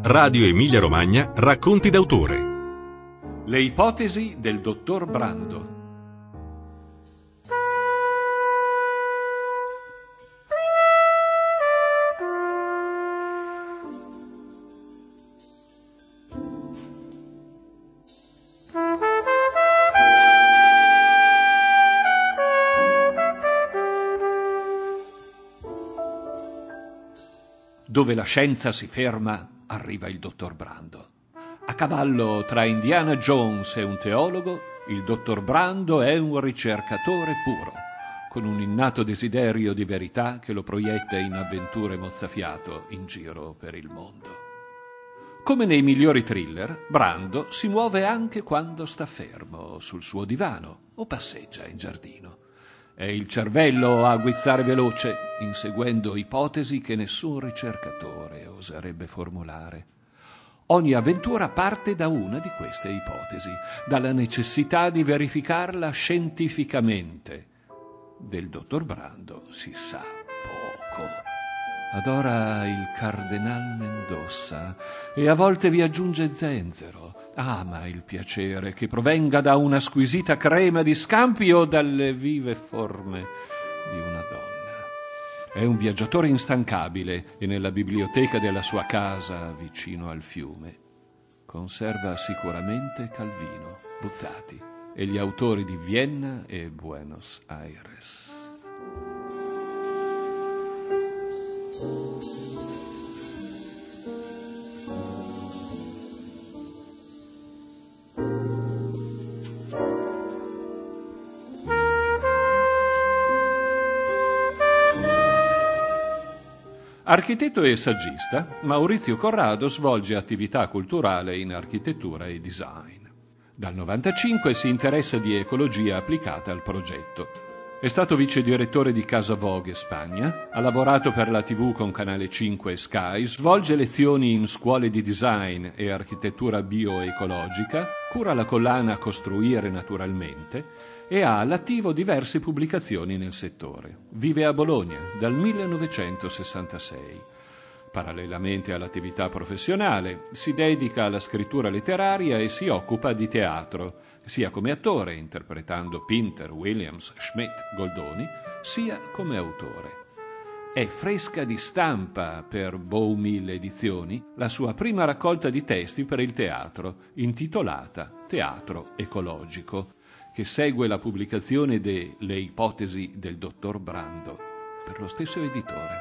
Radio Emilia Romagna Racconti d'autore. Le ipotesi del dottor Brando. Dove la scienza si ferma, arriva il dottor Brando. A cavallo tra Indiana Jones e un teologo, il dottor Brando è un ricercatore puro, con un innato desiderio di verità che lo proietta in avventure mozzafiato in giro per il mondo. Come nei migliori thriller, Brando si muove anche quando sta fermo sul suo divano o passeggia in giardino. È il cervello a guizzare veloce, inseguendo ipotesi che nessun ricercatore oserebbe formulare. Ogni avventura parte da una di queste ipotesi, dalla necessità di verificarla scientificamente. Del dottor Brando si sa poco. Adora il Cardenal Mendoza e a volte vi aggiunge zenzero. Ama il piacere che provenga da una squisita crema di scampi o dalle vive forme di una donna. È un viaggiatore instancabile e nella biblioteca della sua casa vicino al fiume conserva sicuramente Calvino, Buzzati e gli autori di Vienna e Buenos Aires. Architetto e saggista, Maurizio Corrado svolge attività culturale in architettura e design. Dal 1995 si interessa di ecologia applicata al progetto. È stato vice direttore di Casa Vogue Spagna, ha lavorato per la TV con Canale 5 e Sky, svolge lezioni in scuole di design e architettura bioecologica, cura la collana Costruire Naturalmente e ha all'attivo diverse pubblicazioni nel settore. Vive a Bologna dal 1966. Parallelamente all'attività professionale, si dedica alla scrittura letteraria e si occupa di teatro, sia come attore, interpretando Pinter, Williams, Schmidt, Goldoni, sia come autore. È fresca di stampa per Bow Mill Edizioni la sua prima raccolta di testi per il teatro, intitolata Teatro ecologico, che segue la pubblicazione de Le ipotesi del dottor Brando per lo stesso editore.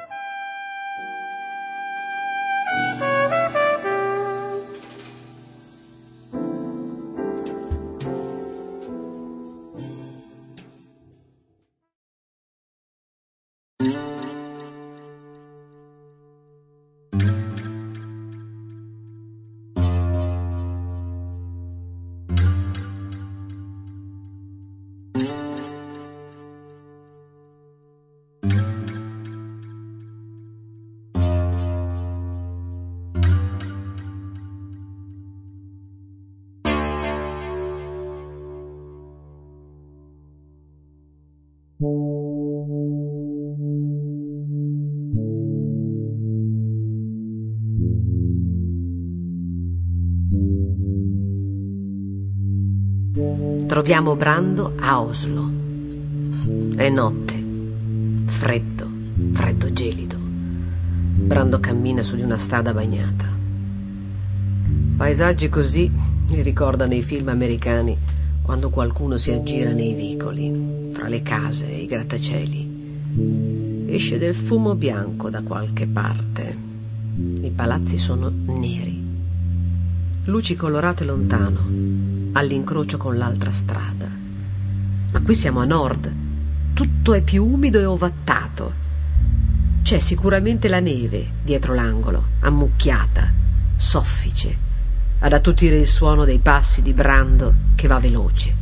Troviamo Brando a Oslo. È notte. Freddo gelido. Brando cammina su di una strada bagnata. Paesaggi così li ricordano i film americani quando qualcuno si aggira nei vicoli, fra le case e i grattacieli. Esce del fumo bianco da qualche parte. I palazzi sono neri. Luci colorate lontano, all'incrocio con l'altra strada. Ma qui siamo a nord. Tutto è più umido e ovattato. C'è sicuramente la neve dietro l'angolo, ammucchiata, soffice, ad attutire il suono dei passi di Brando che va veloce.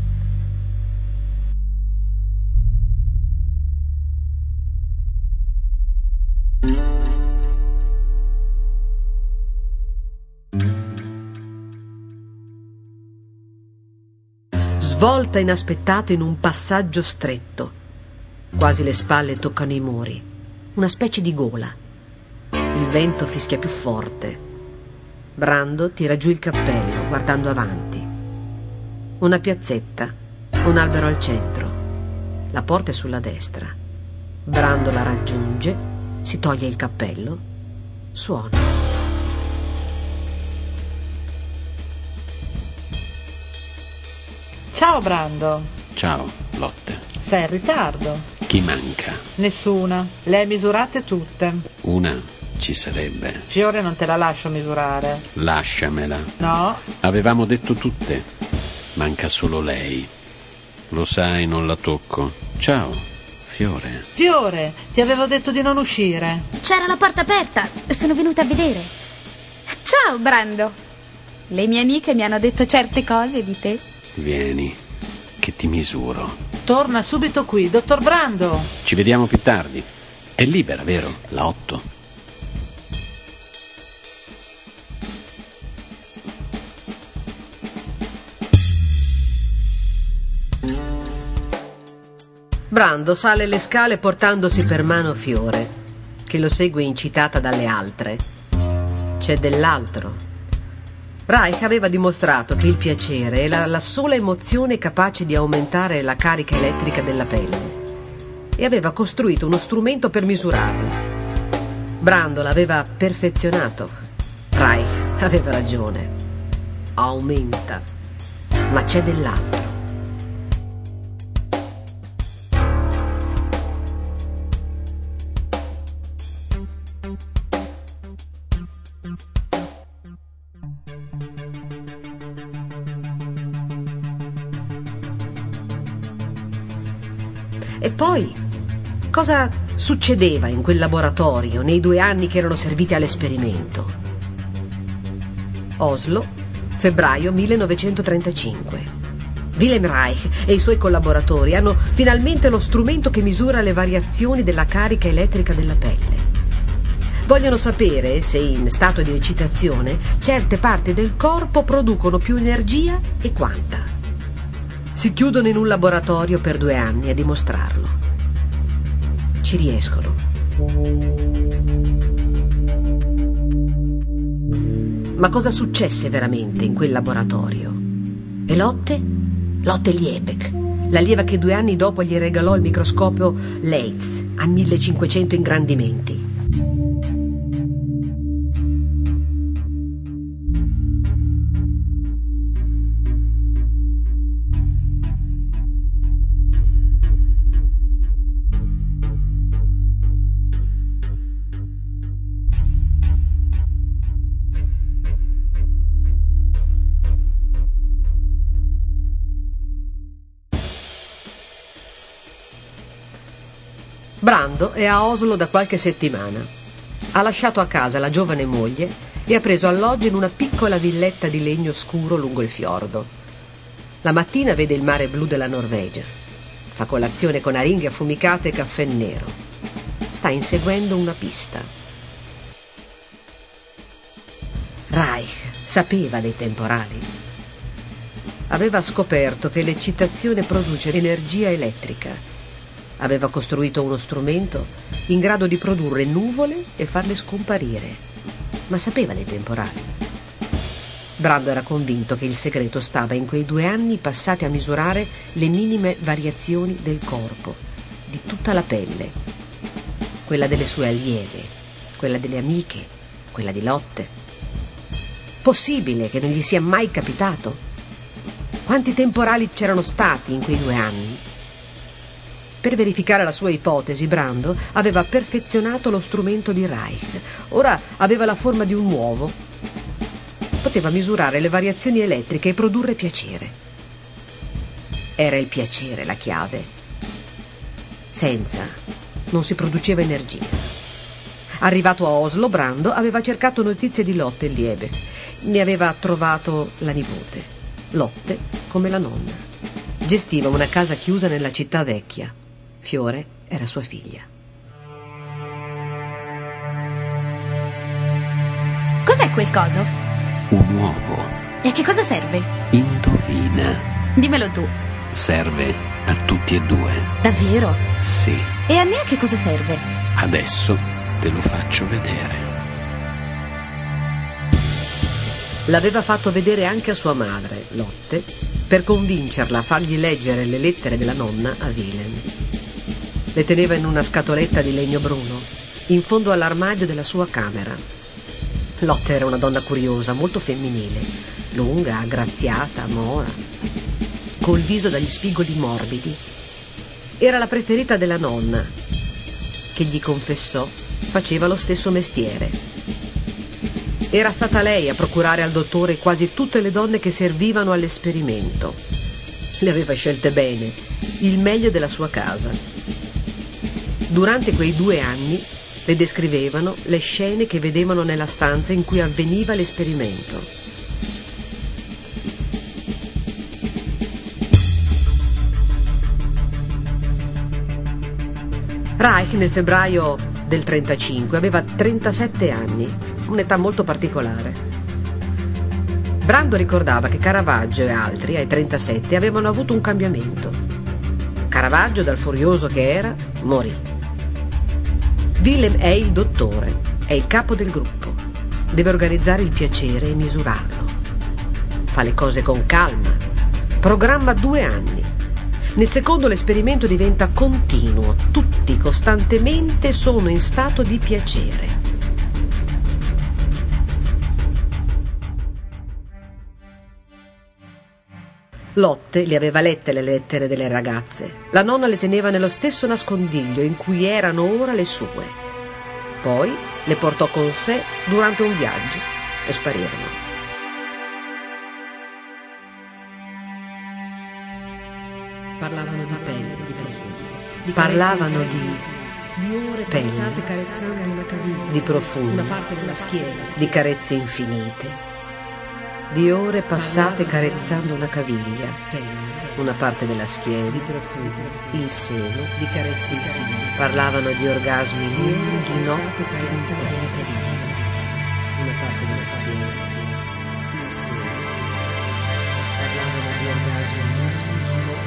Svolta inaspettato in un passaggio stretto. Quasi le spalle toccano i muri. Una specie di gola. Il vento fischia più forte. Brando tira giù il cappello, guardando avanti. Una piazzetta, un albero al centro. La porta è sulla destra. Brando la raggiunge, si toglie il cappello, suona. Ciao Brando. Ciao, Lotte. Sei in ritardo. Chi manca? Nessuna. Le hai misurate tutte. Una ci sarebbe. Fiore non te la lascio misurare. Lasciamela. No. Avevamo detto tutte. Manca solo lei. Lo sai, non la tocco. Ciao, Fiore. Fiore, ti avevo detto di non uscire. C'era la porta aperta. Sono venuta a vedere. Ciao, Brando. Le mie amiche mi hanno detto certe cose di te. Vieni, che ti misuro. Torna subito qui, dottor Brando. Ci vediamo più tardi. È libera, vero? La 8. Brando sale le scale portandosi per mano Fiore, che lo segue incitata dalle altre. C'è dell'altro. Reich aveva dimostrato che il piacere era la sola emozione capace di aumentare la carica elettrica della pelle e aveva costruito uno strumento per misurarla. Brando l'aveva perfezionato. Reich aveva ragione. Aumenta, ma c'è dell'altro. E poi, cosa succedeva in quel laboratorio nei 2 anni che erano serviti all'esperimento? Oslo, febbraio 1935. Wilhelm Reich e i suoi collaboratori hanno finalmente lo strumento che misura le variazioni della carica elettrica della pelle. Vogliono sapere se in stato di eccitazione certe parti del corpo producono più energia e quanta. Si chiudono in un laboratorio per 2 anni a dimostrarlo. Ci riescono. Ma cosa successe veramente in quel laboratorio? E Lotte? Lotte Liebeck, l'allieva che 2 anni dopo gli regalò il microscopio Leitz a 1500 ingrandimenti. Brando è a Oslo da qualche settimana. Ha lasciato a casa la giovane moglie e ha preso alloggio in una piccola villetta di legno scuro lungo il fiordo. La mattina vede il mare blu della Norvegia. Fa colazione con aringhe affumicate e caffè nero. Sta inseguendo una pista. Reich sapeva dei temporali. Aveva scoperto che l'eccitazione produce energia elettrica. Aveva costruito uno strumento in grado di produrre nuvole e farle scomparire, ma sapeva dei temporali. Brando era convinto che il segreto stava in quei 2 anni passati a misurare le minime variazioni del corpo, di tutta la pelle, quella delle sue allieve, quella delle amiche, quella di Lotte. Possibile che non gli sia mai capitato? Quanti temporali c'erano stati in quei 2 anni? Per verificare la sua ipotesi, Brando aveva perfezionato lo strumento di Reich. Ora aveva la forma di un uovo. Poteva misurare le variazioni elettriche e produrre piacere. Era il piacere la chiave. Senza non si produceva energia. Arrivato a Oslo, Brando aveva cercato notizie di Lotte Liebeck. Ne aveva trovato la nipote, Lotte come la nonna. Gestiva una casa chiusa nella città vecchia. Fiore era sua figlia. Cos'è quel coso? Un uovo. E a che cosa serve? Indovina. Dimmelo tu. Serve a tutti e 2. Davvero? Sì. E a me a che cosa serve? Adesso te lo faccio vedere. L'aveva fatto vedere anche a sua madre, Lotte, per convincerla a fargli leggere le lettere della nonna a Willem. Le teneva in una scatoletta di legno bruno, in fondo all'armadio della sua camera. Lotte era una donna curiosa, molto femminile, lunga, aggraziata, mora, col viso dagli spigoli morbidi. Era la preferita della nonna, che gli confessò faceva lo stesso mestiere. Era stata lei a procurare al dottore quasi tutte le donne che servivano all'esperimento. Le aveva scelte bene, il meglio della sua casa. Durante quei 2 anni le descrivevano le scene che vedevano nella stanza in cui avveniva l'esperimento. Reich nel febbraio del 35 aveva 37 anni, un'età molto particolare. Brando ricordava che Caravaggio e altri ai 37 avevano avuto un cambiamento. Caravaggio, dal furioso che era, morì. Willem è il dottore, è il capo del gruppo. Deve organizzare il piacere e misurarlo. Fa le cose con calma. Programma 2 anni. Nel secondo l'esperimento diventa continuo. Tutti costantemente sono in stato di piacere. Lotte le aveva lette le lettere delle ragazze. La nonna le teneva nello stesso nascondiglio in cui erano ora le sue. Poi le portò con sé durante un viaggio e sparirono. Parlavano di pelle, di profumo. Parlavano di ore passate carezzando una caviglia, di profumo, una parte della schiena, di carezze infinite. Di ore passate carezzando una caviglia, una parte della schiena, di profumo, il seno, di carezze infinite. Parlavano di orgasmi lunghi, notte carezzando una caviglia, una parte della schiena, il seno. Parlavano di orgasmi lunghi, notte.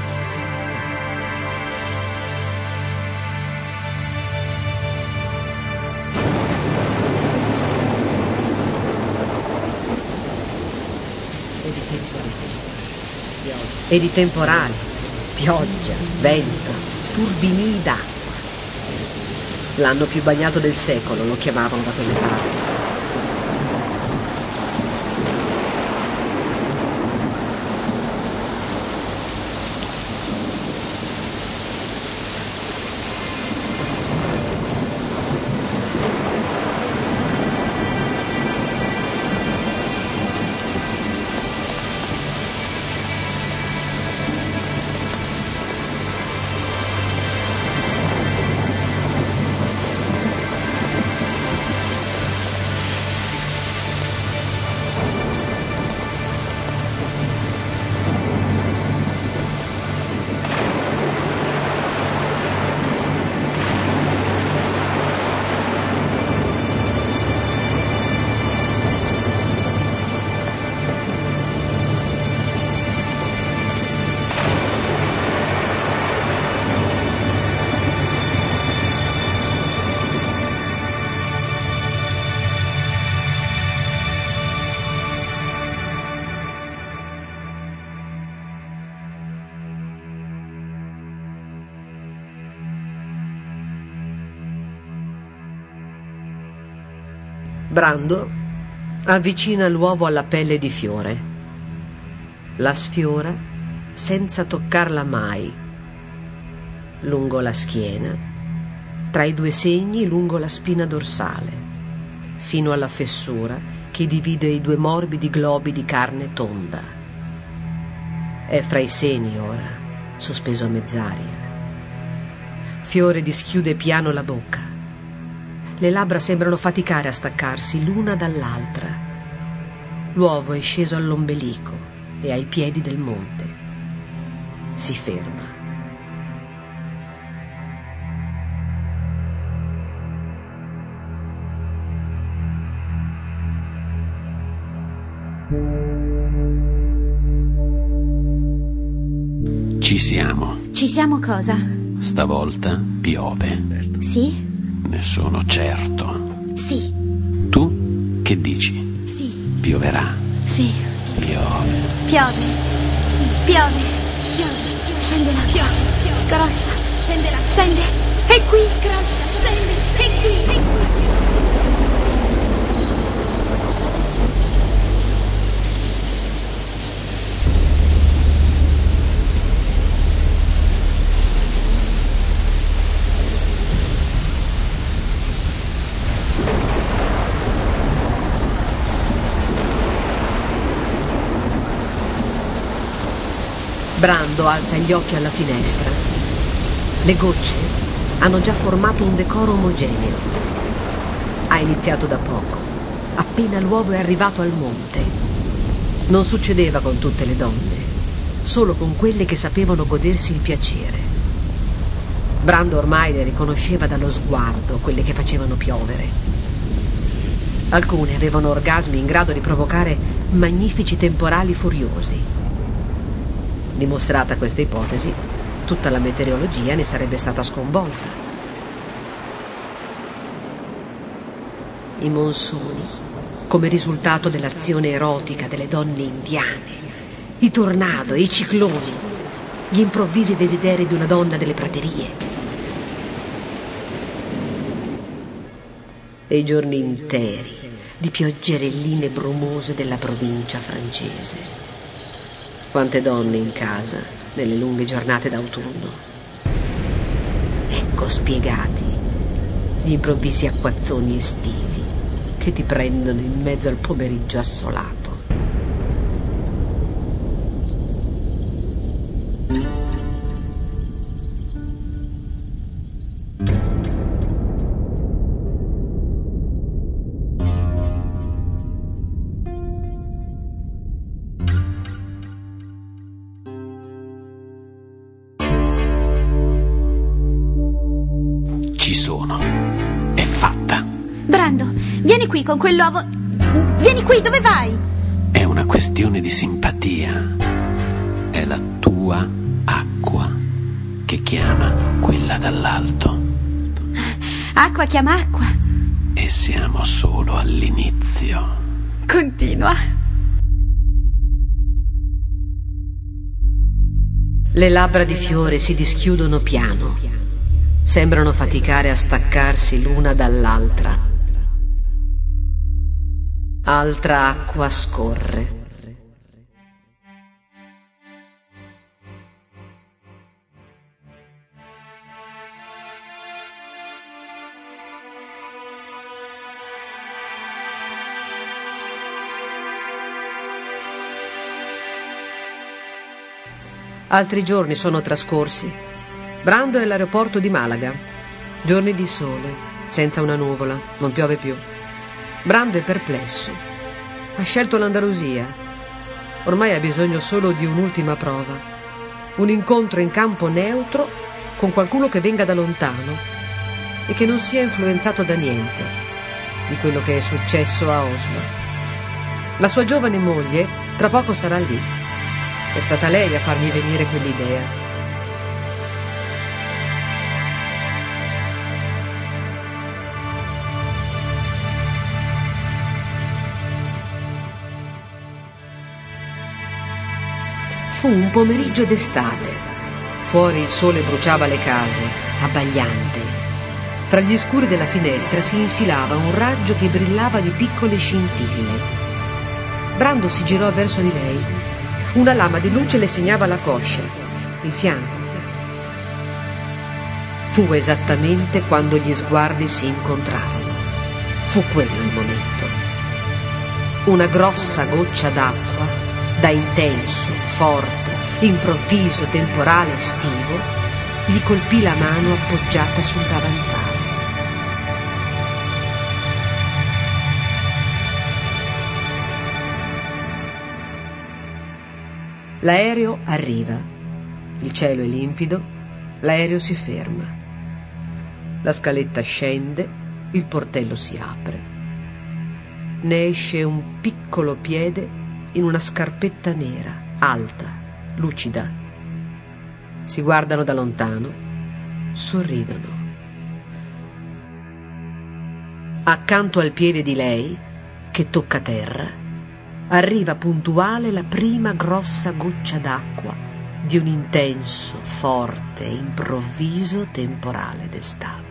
E di temporale, pioggia, vento, turbinii d'acqua. L'anno più bagnato del secolo lo chiamavano da quelle parti. Brando avvicina l'uovo alla pelle di fiore. La sfiora senza toccarla mai. Lungo la schiena, tra i 2 segni lungo la spina dorsale, fino alla fessura che divide i 2 morbidi globi di carne tonda. È fra i seni ora, sospeso a mezz'aria. Fiore dischiude piano la bocca. Le labbra sembrano faticare a staccarsi l'una dall'altra. L'uovo è sceso all'ombelico e ai piedi del monte. Si ferma. Ci siamo. Ci siamo cosa? Stavolta piove. Sì? Ne sono certo. Sì. Tu che dici? Sì. Pioverà. Sì. Piove. Piove. Sì, piove. Piove. Scende l'acqua. Scroscia. Scende l'acqua. Scende. E qui. Scroscia. Scende. E qui. Brando alza gli occhi alla finestra. Le gocce hanno già formato un decoro omogeneo. Ha iniziato da poco, appena l'uovo è arrivato al monte. Non succedeva con tutte le donne, solo con quelle che sapevano godersi il piacere. Brando ormai le riconosceva dallo sguardo, quelle che facevano piovere. Alcune avevano orgasmi in grado di provocare magnifici temporali furiosi. Dimostrata questa ipotesi, tutta la meteorologia ne sarebbe stata sconvolta. I monsoni, come risultato dell'azione erotica delle donne indiane, i tornado e i cicloni, gli improvvisi desideri di una donna delle praterie. E i giorni interi di pioggerelline brumose della provincia francese. Quante donne in casa nelle lunghe giornate d'autunno. Ecco spiegati gli improvvisi acquazzoni estivi che ti prendono in mezzo al pomeriggio assolato. Ci sono. È fatta. Brando, vieni qui con quell'uovo. Vieni qui, dove vai? È una questione di simpatia. È la tua acqua che chiama quella dall'alto. Acqua chiama acqua. E siamo solo all'inizio. Continua. Le labbra di Fiore si dischiudono piano. Sembrano faticare a staccarsi l'una dall'altra. Altra acqua scorre. Altri giorni sono trascorsi. Brando è all'aeroporto di Malaga. Giorni di sole, senza una nuvola, non piove più. Brando è perplesso. Ha scelto l'Andalusia. Ormai ha bisogno solo di un'ultima prova. Un incontro in campo neutro con qualcuno che venga da lontano e che non sia influenzato da niente di quello che è successo a Oslo. La sua giovane moglie tra poco sarà lì. È stata lei a fargli venire quell'idea. Fu un pomeriggio d'estate. Fuori il sole bruciava le case, abbagliante. Fra gli scuri della finestra si infilava un raggio che brillava di piccole scintille. Brando si girò verso di lei. Una lama di luce le segnava la coscia, il fianco. Fu esattamente quando gli sguardi si incontrarono. Fu quello il momento. Una grossa goccia d'acqua, da intenso, forte, improvviso temporale estivo, gli colpì la mano appoggiata sul davanzale. L'aereo arriva. Il cielo è limpido, l'aereo si ferma. La scaletta scende, il portello si apre. Ne esce un piccolo piede in una scarpetta nera, alta, lucida. Si guardano da lontano, sorridono. Accanto al piede di lei, che tocca terra, arriva puntuale la prima grossa goccia d'acqua di un intenso, forte e improvviso temporale d'estate.